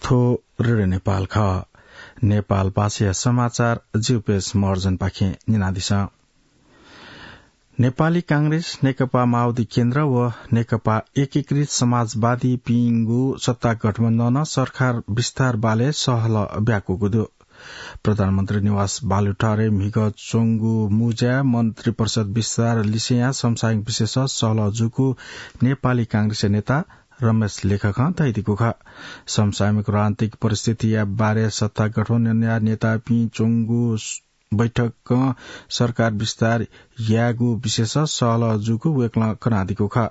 थो रेडियो नेपाल ख नेपाल भाषा समाचार जीवपेश मर्जन पाखे निनादिस नेपाली कांग्रेस नेकपा माओवादी केन्द्र व नेकपा एकीकृत समाजवादी पिंगु सत्ता गठबन्धन सरकार विस्तार बाले सहल ब्याकुगुदु प्रधानमन्त्री निवास बालुटारे मिग चोंगु मुजा मन्त्री परिषद विस्तार लिसेया समसायिक विशेष सहल जुकु नेपाली कांग्रेस नेता रमेश लेखक तैदिको ख समसामयिक राजनीतिक परिस्थिति या बारे सत्ता गठबन्धन नेता पि चोंगु बैठक सरकार विस्तार यागु विशेष सहल जुकु वेक्ल कनादिको ख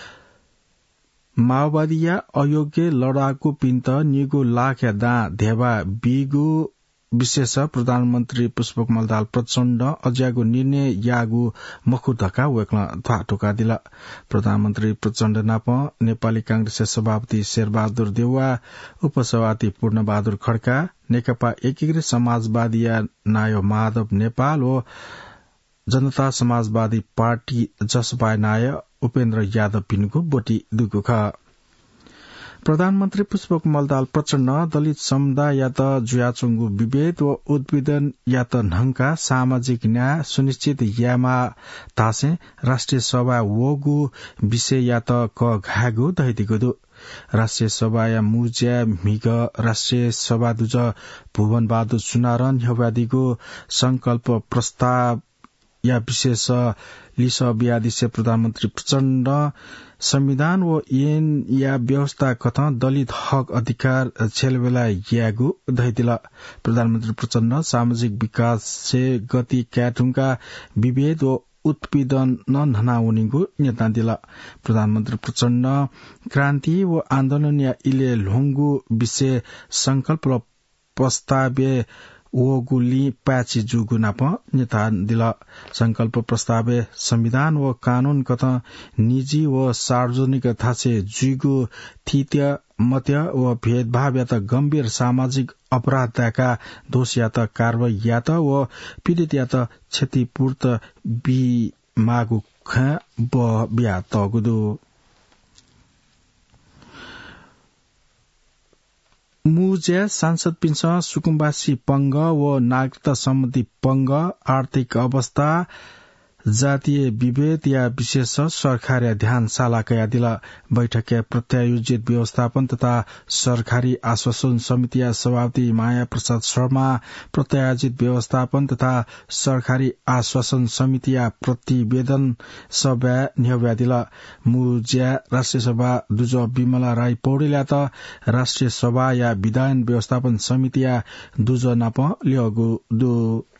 माओवादी या अयोग्य लडाकु पिन्त निगु लाख या दा धेवा बिगु विशेष प्रधानमन्त्री पुष्पकमल दाहाल प्रचण्ड अज्यागु निर्णय यागु मखुटका वेक्ल थाटोका दिला प्रधानमन्त्री प्रचण्ड नाप नेपाली कांग्रेस सभापति शेरबहादुर देउवा उपसभापति पूर्णबहादुर खड्का नेकपा एकीकृत समाजवादी नाय माधव नेपाल व जनता समाजवादी पार्टी जसपा नाय उपेन्द्र यादव पिनको बोटी दुगु ख प्रधानमन्त्री पुष्पकमल दाहाल प्रचण्ड दलित समुदाय या त जुयाचुङ्गु विभेद व उद्वेदन या त ढंगका सामाजिक न्याय सुनिश्चित यामा तासे राष्ट्रिय सभा वोगु विषय या त क घागु दैदिगु दु राष्ट्रिय सभा या मुज्या मिग राष्ट्रिय सभा दुज भुवन बहादुर सुनारन हवादीको संकल्प प्रस्ताव या विशेष लिस ब्यादिसे प्रधानमन्त्री प्रचण्ड संविधान व ऐन या व्यवस्था कथ दलित हक अधिकार छेलबेला यागु दैदिला प्रधानमन्त्री प्रचण्ड सामाजिक विकास से गति क्याटुङका विभेद व उत्पीडन ननाउनिगु नेता दिला प्रधानमन्त्री प्रचण्ड क्रान्ति व आन्दोलन या इले लोंगु विषय संकल्प र प्रस्तावे ओगुली प्याची जुगु नाप नेता दिला संकल्प प्रस्तावे संविधान व कानून कथ निजी व सार्वजनिक थासे जुगु थित्य मत्य व भेदभाव या त गम्भीर सामाजिक अपराधका दोष या त कारवाही या त व पीड़ित या त क्षतिपूर्त बि मागु ख ब बिया तगुदु मुज्या सांसद पिंस सुकुम्बासी पंग व नागरिकता सम्बन्धी पंग आर्थिक अवस्था जातीय विभेद या विशेष सरकारी ध्यानशाला कया दिला बैठक प्रत्यायोजित व्यवस्थापन तथा सरकारी आश्वासन समिति सभापति माया प्रसाद शर्मा प्रत्यायोजित व्यवस्थापन तथा सरकारी आश्वासन समिति प्रतिवेदन सभा न्यव्या दिला मुज्या राष्ट्रिय सभा दुज विमला राई पौडेल त राष्ट्रिय सभा या विधान व्यवस्थापन समिति दुज नाप लियोगु दु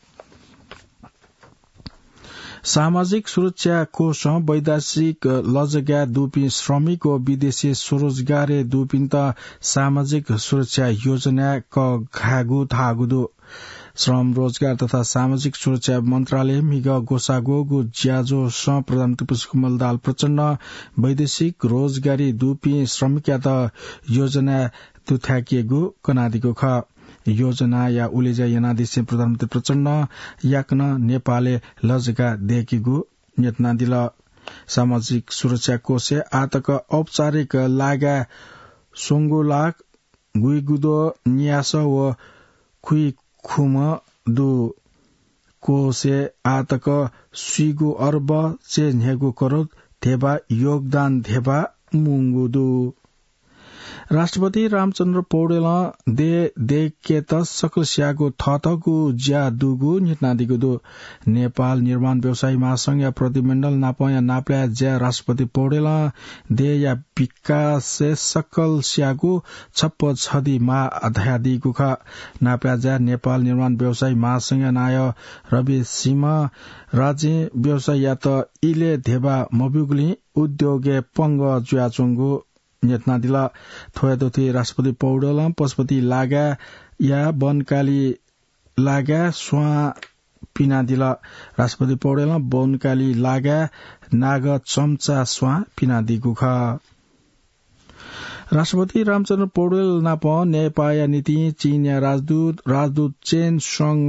सामाजिक सुरक्षा कोष वैदेशिक लजगा दुपी श्रमिक व विदेशी स्वरोजगार दुपिन्त सामाजिक सुरक्षा योजना क घागु थागुदु श्रम रोजगार तथा सामाजिक सुरक्षा मन्त्रालय मिग गोसागोगु ज्याजो स प्रधानमन्त्री पुष्पकमल दाहाल प्रचण्ड वैदेशिक रोजगारी दुपी श्रमिक त योजना तुथाकिएको कनादिको ख योजना या उलेजा यनादिसे प्रधानमन्त्री प्रचण्ड याकन नेपाले लजगा देकीगु नेतना दिल सामाजिक सुरक्षा कोष आतक औपचारिक लागा सोंगोलाक गुइगुदो न्यास व खुइ खुम दु कोसे आतक सुइगु अर्ब चे न्हेगु करोड थेबा योगदान धेबा मुंगुदु राष्ट्रपति रामचन्द्र पौडेल देकेत सकलस्यागु थतगु ज्या दुगु नितनादिगु दु नेपाल निर्माण व्यवसायी महासंघ या प्रतिमण्डल नापया नाप्या ज्या राष्ट्रपति पौडेल दे या विकास से सकल स्यागु छप्प छदी मा अध्यादिगु ख नाप्या ज्या नेपाल निर्माण व्यवसायी महासंघ नाय रवि सीमा राज्य व्यवसाय या त इले धेबा मबुगली उद्योगे पंग ज्याचुंगु नेतना दिला थोयादोथी राष्ट्रपति पौडेल पशुपति लागा या बनकाली लागा स्वा पिना दिला राष्ट्रपति पौडेल बनकाली लागा नाग चम्चा स्वा पिना दिगु ख राष्ट्रपति रामचन्द्र पौडेल नाप नेपाया नीति चीन या राजदूत चेन सँग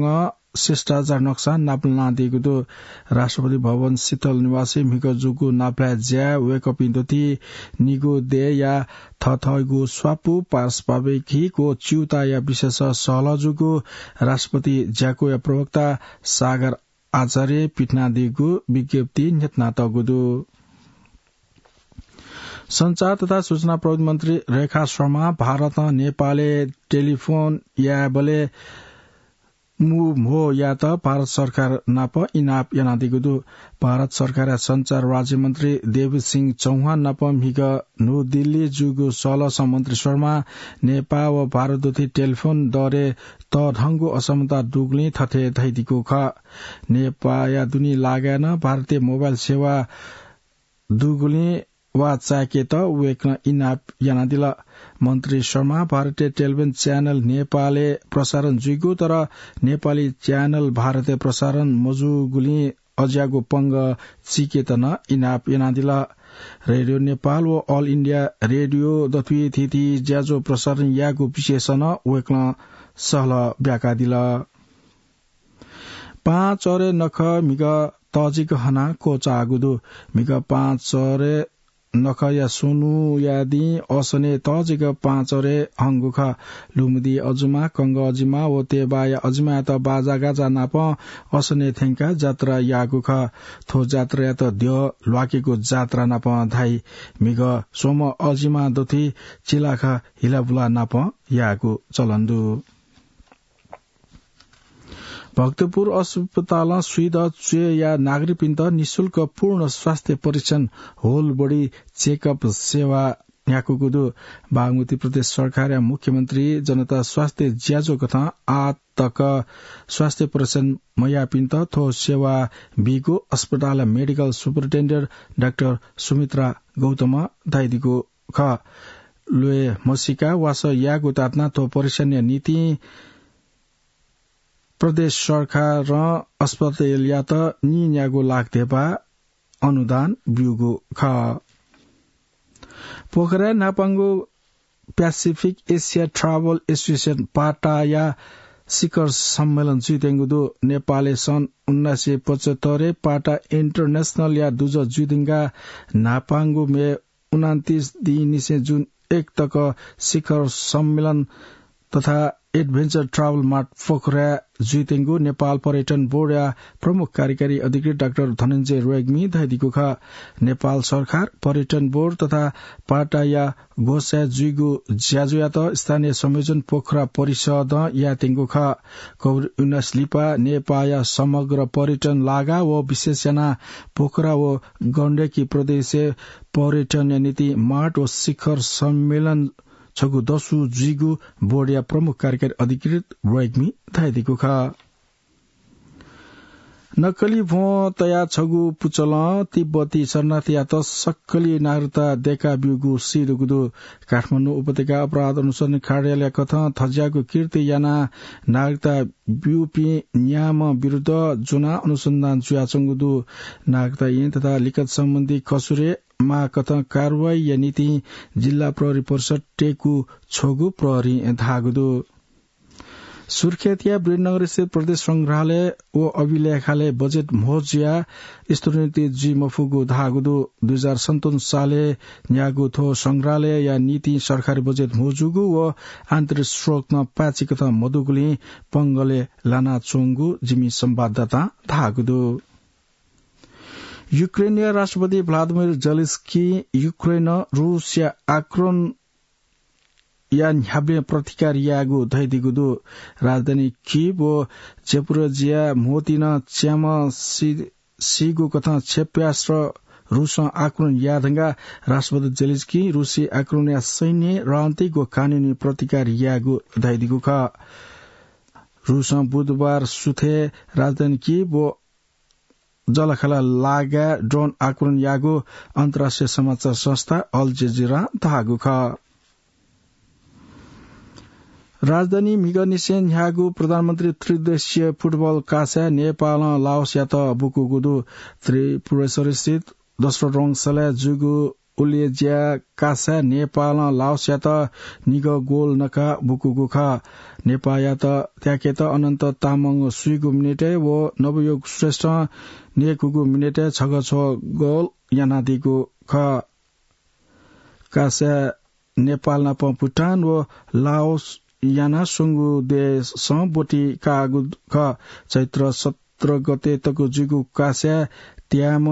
शिष्टाचार नक्सा नाप्ला दिएको दो राष्ट्रपति भवन शीतल निवासी मिकजुगु नाप्ला ज्या वेकअप इन्दोती निगो दे या थथगु स्वापु पासपावेखीको च्युता या विशेष सहलजुगु राष्ट्रपति ज्याको या प्रवक्ता सागर आचार्य पिटना दिगु विज्ञप्ति नेतनातगुदु संचार तथा सूचना प्रविधि मन्त्री रेखा शर्मा भारत नेपालले टेलिफोन या बले हो या त भारत सरकार नाप इनाप यानादिगुदु भारत सरकार संचार राज्य मन्त्री देवी सिंह चौहान नाप मिग न्यू दिल्ली जुगु सल मन्त्री शर्मा नेपाल व भारत दुथी टेलिफोन दरे त ढंगु असमता दुग्ली थथे धैदिको ख नेपाल या दुनी लागेन भारतीय मोबाइल सेवा दुग्ली वा चाके त वेक्न इनाप यानादिल मन्त्री शर्मा भारतीय टेलिभिजन च्यानल नेपालले प्रसारण जुगु तर नेपाली च्यानल भारतीय प्रसारण मजुगुली अज्यागो पंग चिकेतन इनाप यानादिल रेडियो नेपाल व ऑल इंडिया रेडियो दथुई थिति ज्याजो प्रसारण यागु विशेषण वेक्न सहल ब्याका दिल 5 अरे नख मिग तजिक हना को चागुदु मिग 5 अरे नख या सुनु यादि असने तजिक 5 अरे हंगुख लुमदी अजुमा कंग अजिमा ओ तेबा या अजिमा त बाजा गाजा नाप असने थेंका जात्रा यागुख थो जात्रा या त द्य ल्वाकेको जात्रा नाप धाई मिग सोम अजिमा दोथी चिलाख हिलाबुला नाप यागु चलन्दु भक्तपुर अस्पताल सुइद चुए या नागरिक पिन्त निशुल्क पूर्ण स्वास्थ्य परीक्षण होल बॉडी चेकअप सेवा याकुगुदु बागमती प्रदेश सरकार या मुख्यमंत्री जनता स्वास्थ्य ज्याजो कथा आतक स्वास्थ्य परीक्षण मया पिन्त थो सेवा बिगो अस्पताल medical superintendent doctor Sumitra Gautam दाइदिको ख लुए मसिका वास यागु तातना थो परीक्षण नीति प्रदेश सरकार र अस्पताल या त नियागो लाग्देबा अनुदान बिउगो ख पोखरा नापाङ्गो Pacific Asia travel association PATA या शिखर सम्मेलन जुइदेंगुदो नेपालले सन् 1975 पाटा इन्टरनेशनल या दुज जुइदिंगा नापाङ्गो मे 29 दिनिसे जुन 1 तक शिखर सम्मेलन तथा एडभेन्चर ट्राभल मार्ट पोखरा जुइतेंगु नेपाल पर्यटन बोर्ड या प्रमुख कार्यकारी अधिकृत डाक्टर धनञ्जय रेग्मी धैदिको ख नेपाल सरकार पर्यटन बोर्ड तथा पाटा या गोसा जुइगु ज्याजुया त स्थानीय संयोजन पोखरा परिषद या तेंगु ख कौर युनस लिपा नेपाल या समग्र पर्यटन लागा व विशेषना पोखरा व गण्डकी प्रदेश पर्यटन नीति मार्ट व शिखर सम्मेलन छगु दसु जिगु बोर्ड या प्रमुख कार्यकारी अधिकृत रेग्मी थाइदिको ख नक्कली भो तया छगु पुचल तिब्बती शरणार्थी या त सक्कली नागरिकता देखा बिउगु सिदुगुदु काठमाडौँ उपत्यका अपराध अनुसन्धान कार्यालय कथा थज्याको कीर्ति याना नागरिकता बिउपी न्याम विरुद्ध जुना अनुसन्धान जुयाचंगुदु नागरिकता ऐन तथा लिखत सम्बन्धी कसुरे मा कथा कारवाही या नीति जिल्ला प्रहरी परिषद टेकु छोगु प्रहरी धागुदु सुर्खेतिया वीरनगर स्थित प्रदेश संग्रहालय ओ अभिलेखालय बजेट मोजिया स्तुति जी मफुगु धागुदु 2057 साले न्यागु थो संग्रहालय या नीति सरकारी बजेट मोजुगु व आन्तरिक स्रोत न पाची कथा मधुगुली पंगले लाना चोंगु जिमी संवाददाता धागुदु युक्रेनिया राष्ट्रपति भ्लादिमिर जेलेन्स्की युक्रेन रुसिया आक्रमण या न्याब्ले प्रतिकार यागु धैदिगुदु राजधानी कीव व जेपुरजिया मोतिन च्याम सिगु कथा क्षेप्यास्त्र रूस आक्रमण यादंगा राष्ट्रपति जेलेन्स्की रूसी आक्रमण या सैन्य रणनीतिक व कानूनी प्रतिकार यागु धैदिगु ख रूस बुधबार सुथे राजधानी कीव व जलखला लागा ड्रोन आक्रमण यागु अन्तर्राष्ट्रिय समाचार संस्था अल जजिरा धागु ख राजधानी मिगनिसेन ह्यागु प्रधानमन्त्री त्रिदेशीय फुटबल कासा नेपाल लाओस या त बुकुगुदु त्रिपुरेश्वर स्थित दोस्रो रङ सले जुगु उलेज्या कासा नेपाल लाओस या त निग गोल नका बुकुगु ख नेपाल या त त्याके त अनन्त तामाङ सुइगु मिनेटे वो नवयोग श्रेष्ठ नेकुगु मिनेटे छग छ गोल यानादिगु ख कासा नेपाल नप भुटान वो लाओस याना सुंगु देश बोटी कागु ख चैत्र 17 गते तको जुगु कास्या त्याम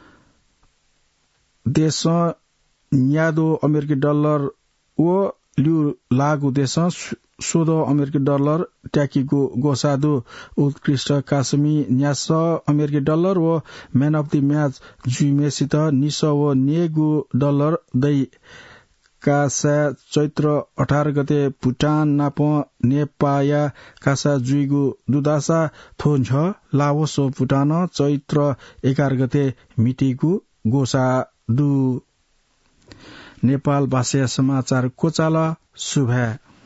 देश न्यादो अमेरिकी डलर वो लिउ लागु देश 16 अमेरिकी डलर ट्याकीको गोसादु उत्कृष्ट कासमी न्यास अमेरिकी डलर वो म्यान अफ द म्याच जुइमेसित निस वो नेगु डलर दै कासा चैत्र 18 गते भुटान नाप नेपाया कासा जुइगु दुदासा थोन्छ लाओस भुटान चैत्र 11 गते मिटिगु गोसा दु नेपाल भाषा समाचार कोचाला शुभ